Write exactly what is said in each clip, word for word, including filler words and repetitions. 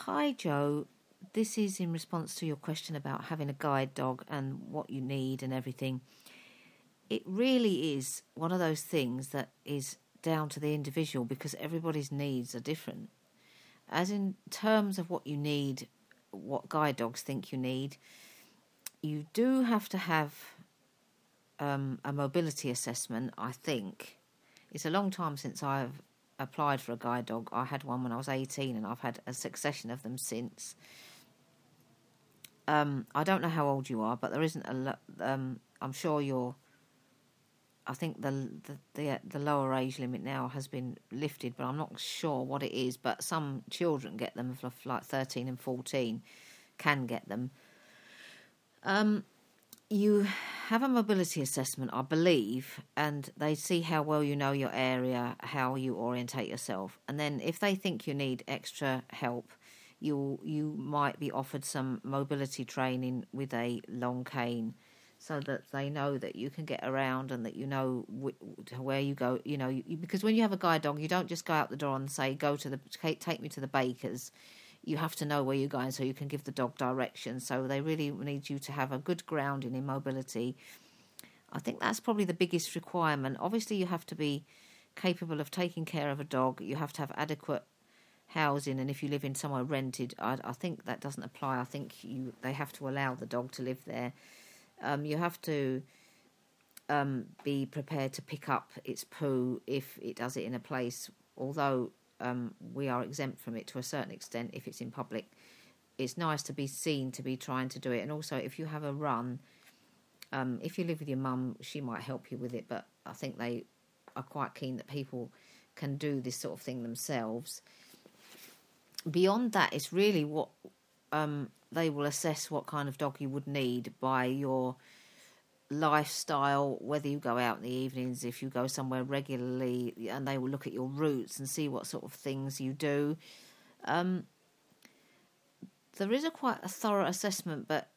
Hi, Joe. This is in response to your question about having a guide dog and what you need and everything. It really is one of those things that is down to the individual because everybody's needs are different. As in terms of what you need, what guide dogs think you need, you do have to have um, a mobility assessment, I think. It's a long time since I've applied for a guide dog. I had one when I was eighteen and I've had a succession of them since. Um, I don't know how old you are, but there isn't a lo- um, I'm sure you're I think the, the the the lower age limit now has been lifted, but I'm not sure what it is. But some children get them for like thirteen and fourteen, can get them. Um, you have a mobility assessment, I believe, and they see how well you know your area, how you orientate yourself, and then if they think you need extra help, you you might be offered some mobility training with a long cane, so that they know that you can get around and that you know wh- where you go. You know, you, because when you have a guide dog, you don't just go out the door and say, "Go to the take me to the baker's." You have to know where you're going so you can give the dog directions. So they really need you to have a good grounding in mobility. I think that's probably the biggest requirement. Obviously, you have to be capable of taking care of a dog. You have to have adequate housing, and if you live in somewhere rented, I, I think that doesn't apply. I think you they have to allow the dog to live there. Um, you have to um, be prepared to pick up its poo if it does it in a place, although um, we are exempt from it to a certain extent if it's in public. It's nice to be seen to be trying to do it. And also, if you have a run, um, if you live with your mum, she might help you with it, but I think they are quite keen that people can do this sort of thing themselves. Beyond that, it's really what um, they will assess what kind of dog you would need by your lifestyle, whether you go out in the evenings, if you go somewhere regularly, and they will look at your routes and see what sort of things you do. Um, there is a quite a thorough assessment, but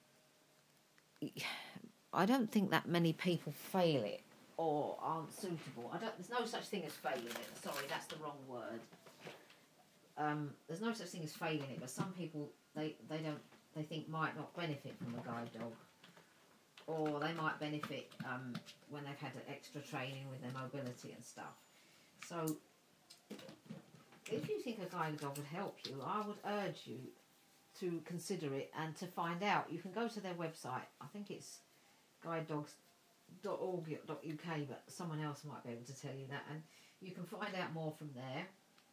I don't think that many people fail it or aren't suitable. I don't. There's no such thing as failing it. Sorry, that's the wrong word. Um, there's no such thing as failing it, but some people they, they don't they think might not benefit from a guide dog, or they might benefit um, when they've had extra training with their mobility and stuff. So, if you think a guide dog would help you, I would urge you to consider it and to find out. You can go to their website. I think it's guide dogs dot org dot U K, but someone else might be able to tell you that, and you can find out more from there.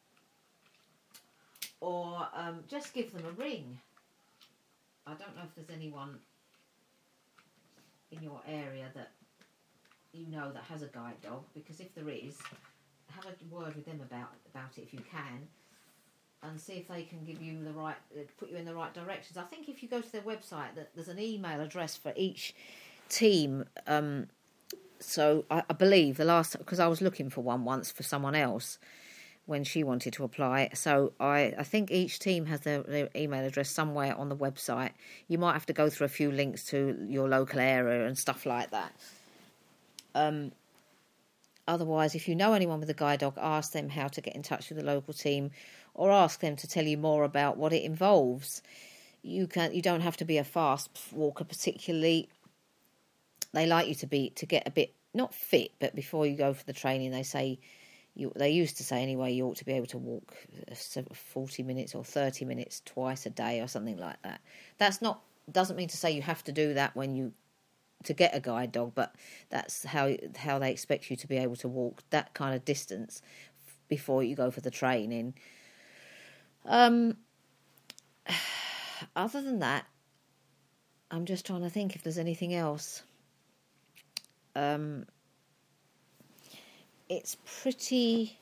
Or um, just give them a ring. I don't know if there's anyone in your area that you know that has a guide dog, because if there is, have a word with them about about it if you can, and see if they can give you the right, uh, put you in the right directions. I think if you go to their website, that there's an email address for each team. Um, so I, I believe the last, because I was looking for one once for someone else when she wanted to apply. So I, I think each team has their, their email address somewhere on the website. You might have to go through a few links to your local area and stuff like that. Um, otherwise, if you know anyone with a guide dog, ask them how to get in touch with the local team, or ask them to tell you more about what it involves. You can you don't have to be a fast walker particularly. They like you to be to get a bit, not fit, but before you go for the training, they say, You, they used to say anyway, you ought to be able to walk forty minutes or thirty minutes twice a day or something like that. That's not, doesn't mean to say you have to do that when you, to get a guide dog, but that's how how they expect you to be able to walk that kind of distance before you go for the training. Um, other than that, I'm just trying to think if there's anything else. Um, it's pretty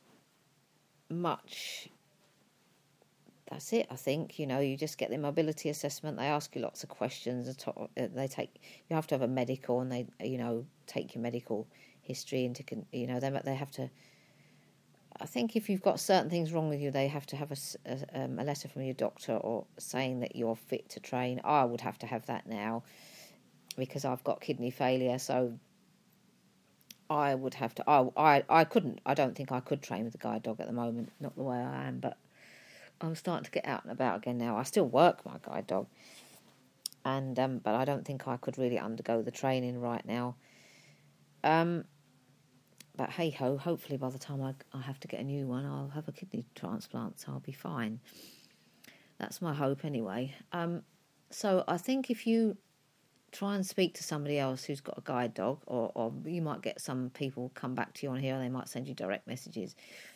much, that's it, I think. You know, you just get the mobility assessment. They ask you lots of questions. They take, you have to have a medical, and they, you know, take your medical history into, you know, they they have to. I think if you've got certain things wrong with you, they have to have a, a, um, a letter from your doctor or saying that you're fit to train. I would have to have that now because I've got kidney failure, so I would have to. I, I, I couldn't. I don't think I could train with a guide dog at the moment, not the way I am. But I'm starting to get out and about again now. I still work my guide dog, and um, but I don't think I could really undergo the training right now. Um, but hey ho, hopefully by the time I, I have to get a new one, I'll have a kidney transplant, so I'll be fine. That's my hope anyway. Um, so I think if you try and speak to somebody else who's got a guide dog, or, or you might get some people come back to you on here, and they might send you direct messages.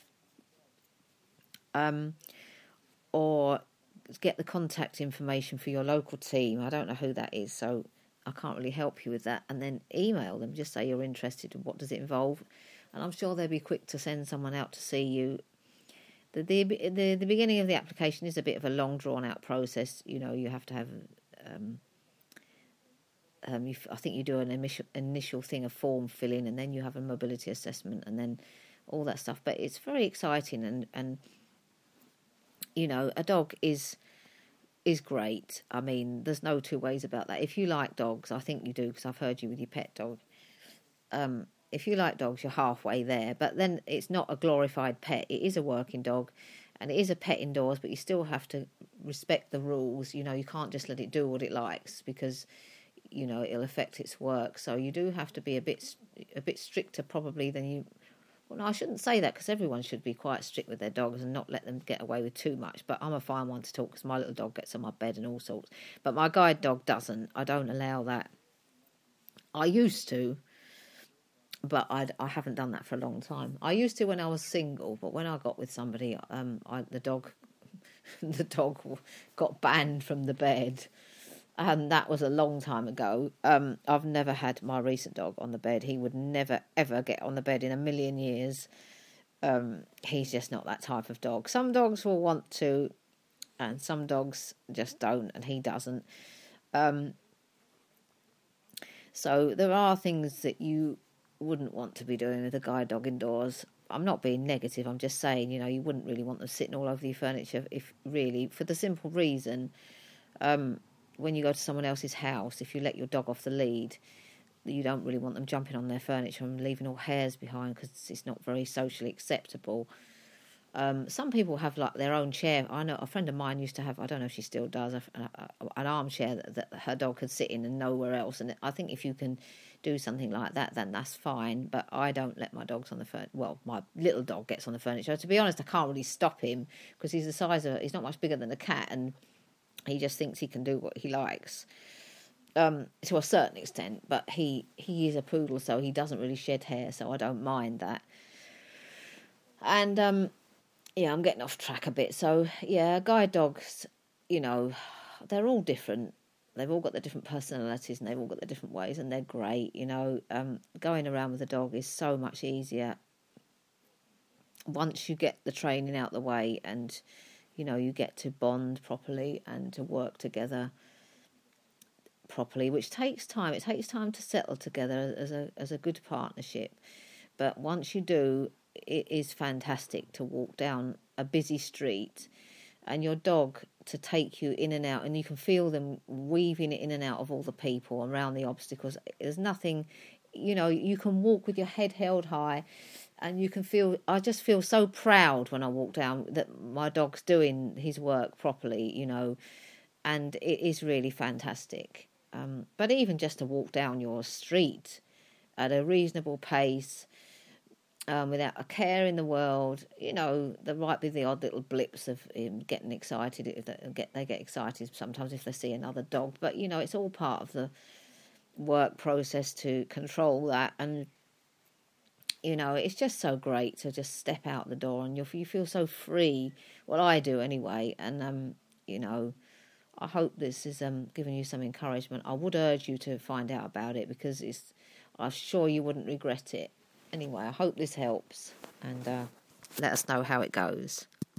Um, or get the contact information for your local team. I don't know who that is, so I can't really help you with that. And then email them, just say you're interested and what does it involve. And I'm sure they'll be quick to send someone out to see you. The the the, the beginning of the application is a bit of a long, drawn-out process. You know, you have to have... Um, um, you, I think you do an initial, initial thing, a form filling, and then you have a mobility assessment, and then all that stuff. But it's very exciting, and... and you know, a dog is is great. I mean, there's no two ways about that. If you like dogs, I think you do, because I've heard you with your pet dog. Um, if you like dogs, you're halfway there. But then it's not a glorified pet. It is a working dog, and it is a pet indoors, but you still have to respect the rules. You know, you can't just let it do what it likes, because, you know, it'll affect its work. So you do have to be a bit a bit stricter probably than you... Well, no, I shouldn't say that, because everyone should be quite strict with their dogs and not let them get away with too much. But I'm a fine one to talk, because my little dog gets on my bed and all sorts. But my guide dog doesn't. I don't allow that. I used to, but I, I haven't done that for a long time. I used to when I was single, but when I got with somebody, um, I, the dog, the dog got banned from the bed. And that was a long time ago. Um, I've never had my recent dog on the bed. He would never, ever get on the bed in a million years. Um, he's just not that type of dog. Some dogs will want to, and some dogs just don't, and he doesn't. Um, so there are things that you wouldn't want to be doing with a guide dog indoors. I'm not being negative. I'm just saying, you know, you wouldn't really want them sitting all over your furniture, if really, for the simple reason... Um, when you go to someone else's house, if you let your dog off the lead, you don't really want them jumping on their furniture and leaving all hairs behind, because it's not very socially acceptable. Um, some people have like their own chair. I know a friend of mine used to have, I don't know if she still does, a, a, an armchair that, that her dog could sit in and nowhere else. And I think if you can do something like that, then that's fine. But I don't let my dogs on the furniture. Well, my little dog gets on the furniture. To be honest, I can't really stop him, because he's the size of, he's not much bigger than a cat, and he just thinks he can do what he likes, um, to a certain extent. But he, he is a poodle, so he doesn't really shed hair, so I don't mind that. And, um, yeah, I'm getting off track a bit. So, yeah, guide dogs, you know, they're all different. They've all got their different personalities, and they've all got their different ways, and they're great, you know. Um, going around with a dog is so much easier once you get the training out the way, and... you know, you get to bond properly and to work together properly, which takes time. It takes time to settle together as a as a good partnership. But once you do, it is fantastic to walk down a busy street and your dog to take you in and out, and you can feel them weaving it in and out of all the people around the obstacles. There's nothing, you know, you can walk with your head held high. And you can feel, I just feel so proud when I walk down that my dog's doing his work properly, you know, and it is really fantastic. Um, but even just to walk down your street at a reasonable pace, um, without a care in the world, you know, there might be the odd little blips of him getting excited. If they get, they get excited sometimes if they see another dog. But, you know, it's all part of the work process to control that. And you know, it's just so great to just step out the door and you you feel so free. Well, I do anyway. And, um, you know, I hope this is um, giving you some encouragement. I would urge you to find out about it, because it's, I'm sure you wouldn't regret it. Anyway, I hope this helps, and uh, let us know how it goes.